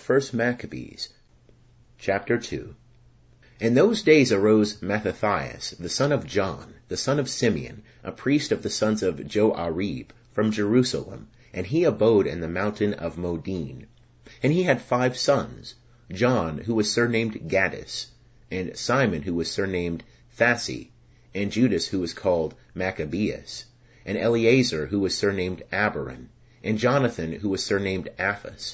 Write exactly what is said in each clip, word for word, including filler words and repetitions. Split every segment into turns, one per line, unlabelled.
First Maccabees, chapter two. In those days arose Mattathias, the son of John, the son of Simeon, a priest of the sons of Joarib, from Jerusalem, and he abode in the mountain of Modin. And he had five sons, John, who was surnamed Gaddis, and Simon, who was surnamed Thassi, and Judas, who was called Maccabeus, and Eleazar, who was surnamed Abiron, and Jonathan, who was surnamed Aphas.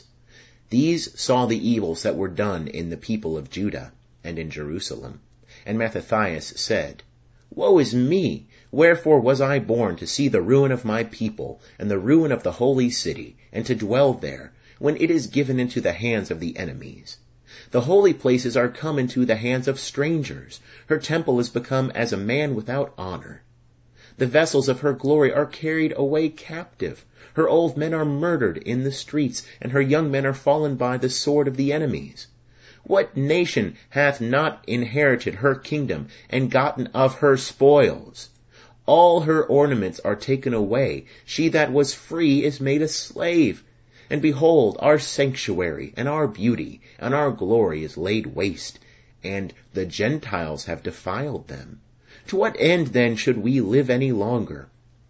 These saw the evils that were done in the people of Judah and in Jerusalem. And Mattathias said, Woe is me! Wherefore was I born to see the ruin of my people, and the ruin of the holy city, and to dwell there, when it is given into the hands of the enemies? The holy places are come into the hands of strangers. Her temple is become as a man without honor. The vessels of her glory are carried away captive. Her old men are murdered in the streets, and her young men are fallen by the sword of the enemies. What nation hath not inherited her kingdom, and gotten of her spoils? All her ornaments are taken away. She that was free is made a slave. And behold, our sanctuary, and our beauty, and our glory is laid waste, and the Gentiles have defiled them. To what end then should we live any longer?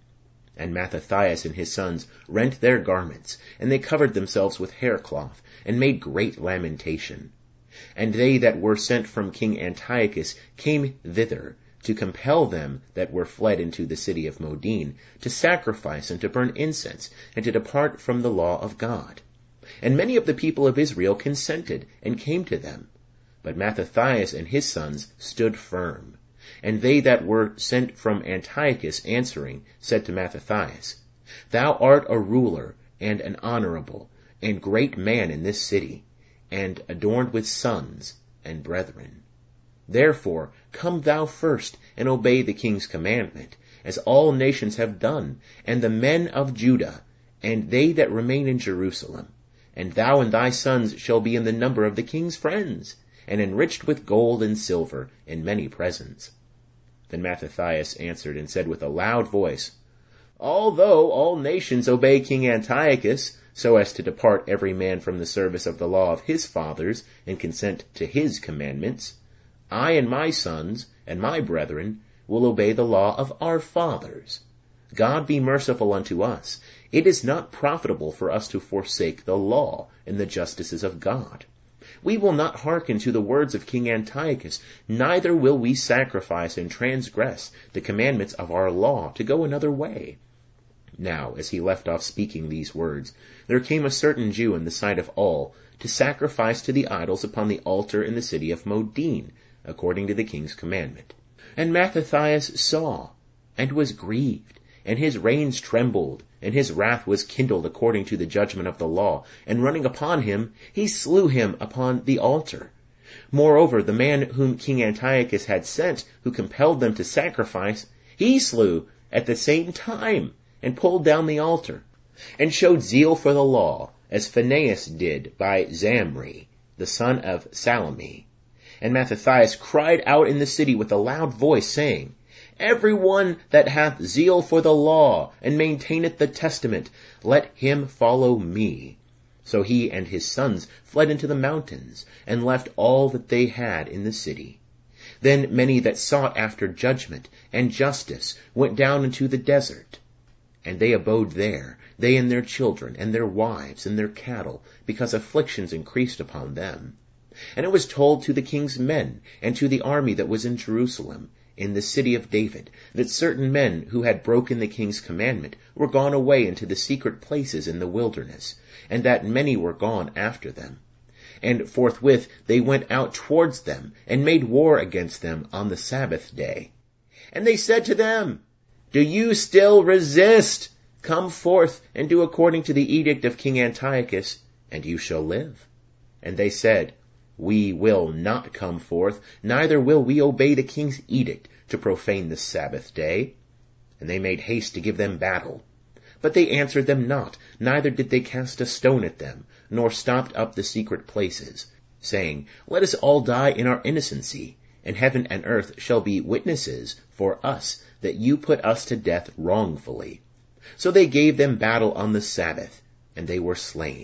And Mattathias and his sons rent their garments, and they covered themselves with haircloth, and made great lamentation. And they that were sent from King Antiochus came thither, to compel them that were fled into the city of Modin, to sacrifice and to burn incense, and to depart from the law of God. And many of the people of Israel consented, and came to them. But Mattathias and his sons stood firm. And they that were sent from Antiochus answering said to Mattathias, Thou art a ruler, and an honorable, and great man in this city, and adorned with sons and brethren. Therefore come thou first, and obey the king's commandment, as all nations have done, and the men of Judah, and they that remain in Jerusalem. And thou and thy sons shall be in the number of the king's friends, and enriched with gold and silver, and many presents. Then Mattathias answered and said with a loud voice, Although all nations obey King Antiochus, so as to depart every man from the service of the law of his fathers, and consent to his commandments, I and my sons and my brethren will obey the law of our fathers. God be merciful unto us. It is not profitable for us to forsake the law and the justices of God. We will not hearken to the words of King Antiochus, neither will we sacrifice and transgress the commandments of our law to go another way. Now, as he left off speaking these words, there came a certain Jew in the sight of all to sacrifice to the idols upon the altar in the city of Modin, according to the king's commandment. And Mattathias saw, and was grieved, and his reins trembled, and his wrath was kindled according to the judgment of the law, and running upon him, he slew him upon the altar. Moreover, the man whom King Antiochus had sent, who compelled them to sacrifice, he slew at the same time, and pulled down the altar, and showed zeal for the law, as Phinehas did by Zamri, the son of Salami. And Mattathias cried out in the city with a loud voice, saying, Every one that hath zeal for the law, and maintaineth the testament, let him follow me. So he and his sons fled into the mountains, and left all that they had in the city. Then many that sought after judgment and justice went down into the desert. And they abode there, they and their children, and their wives, and their cattle, because afflictions increased upon them. And it was told to the king's men, and to the army that was in Jerusalem, in the city of David, that certain men who had broken the king's commandment were gone away into the secret places in the wilderness, and that many were gone after them. And forthwith they went out towards them, and made war against them on the Sabbath day. And they said to them, Do you still resist? Come forth, and do according to the edict of King Antiochus, and you shall live. And they said, We will not come forth, neither will we obey the king's edict to profane the Sabbath day. And they made haste to give them battle. But they answered them not, neither did they cast a stone at them, nor stopped up the secret places, saying, Let us all die in our innocency, and heaven and earth shall be witnesses for us that you put us to death wrongfully. So they gave them battle on the Sabbath, and they were slain,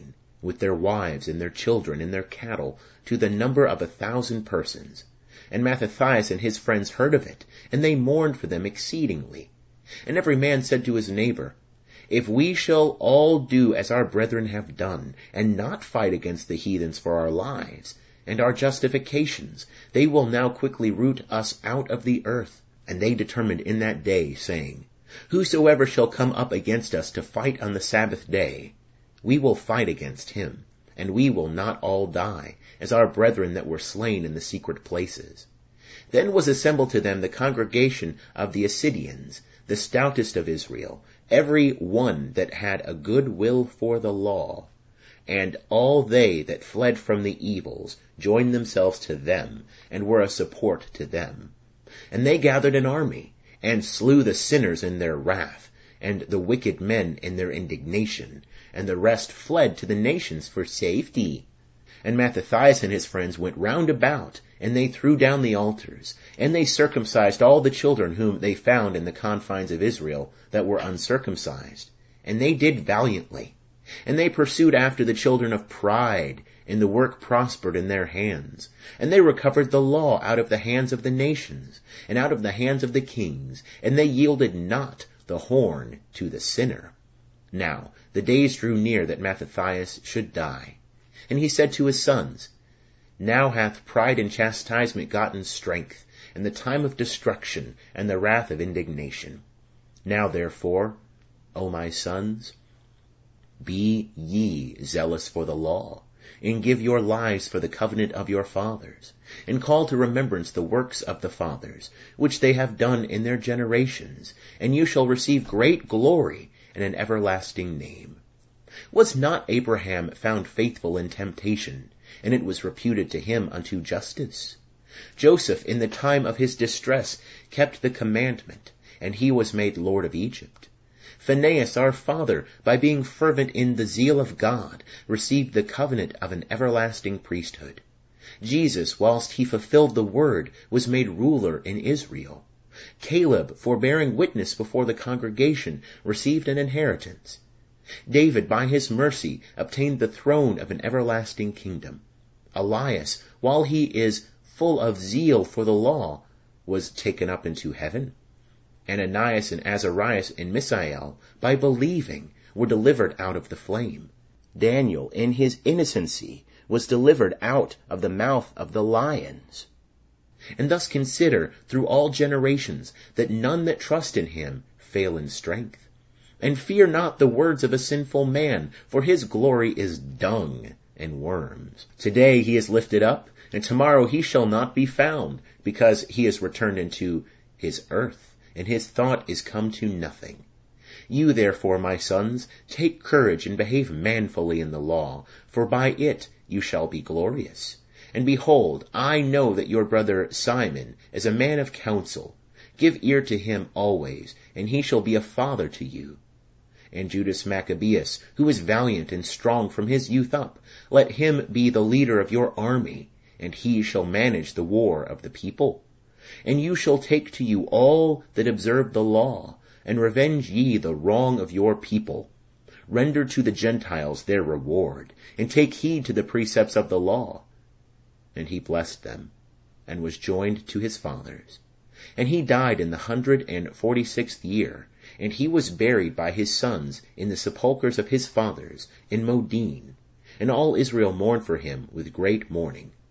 with their wives and their children and their cattle, to the number of a thousand persons. And Mattathias and his friends heard of it, and they mourned for them exceedingly. And every man said to his neighbor, If we shall all do as our brethren have done, and not fight against the heathens for our lives, and our justifications, they will now quickly root us out of the earth. And they determined in that day, saying, Whosoever shall come up against us to fight on the Sabbath day, we will fight against him, and we will not all die, as our brethren that were slain in the secret places. Then was assembled to them the congregation of the Assyrians, the stoutest of Israel, every one that had a good will for the law. And all they that fled from the evils joined themselves to them, and were a support to them. And they gathered an army, and slew the sinners in their wrath, and the wicked men in their indignation, and the rest fled to the nations for safety. And Mattathias and his friends went round about, and they threw down the altars, and they circumcised all the children whom they found in the confines of Israel that were uncircumcised. And they did valiantly. And they pursued after the children of pride, and the work prospered in their hands. And they recovered the law out of the hands of the nations, and out of the hands of the kings, and they yielded not the horn to the sinner. Now the days drew near that Mattathias should die. And he said to his sons, Now hath pride and chastisement gotten strength, and the time of destruction, and the wrath of indignation. Now therefore, O my sons, be ye zealous for the law, and give your lives for the covenant of your fathers, and call to remembrance the works of the fathers, which they have done in their generations, and you shall receive great glory and an everlasting name. Was not Abraham found faithful in temptation, and it was reputed to him unto justice? Joseph in the time of his distress kept the commandment, and he was made Lord of Egypt. Phinehas our father, by being fervent in the zeal of God, received the covenant of an everlasting priesthood. Jesus, whilst he fulfilled the word, was made ruler in Israel. Caleb, for bearing witness before the congregation, received an inheritance. David, by his mercy, obtained the throne of an everlasting kingdom. Elias, while he is full of zeal for the law, was taken up into heaven. Ananias and Azarias and Misael, by believing, were delivered out of the flame. Daniel, in his innocency, was delivered out of the mouth of the lions. And thus consider, through all generations, that none that trust in him fail in strength. And fear not the words of a sinful man, for his glory is dung and worms. Today he is lifted up, and tomorrow he shall not be found, because he is returned into his earth, and his thought is come to nothing. You therefore, my sons, take courage and behave manfully in the law, for by it you shall be glorious. And behold, I know that your brother Simon is a man of counsel. Give ear to him always, and he shall be a father to you. And Judas Maccabeus, who is valiant and strong from his youth up, let him be the leader of your army, and he shall manage the war of the people. And you shall take to you all that observe the law, and revenge ye the wrong of your people. Render to the Gentiles their reward, and take heed to the precepts of the law. And he blessed them, and was joined to his fathers. And he died in the hundred and forty-sixth year, and he was buried by his sons in the sepulchres of his fathers in Modin. And all Israel mourned for him with great mourning.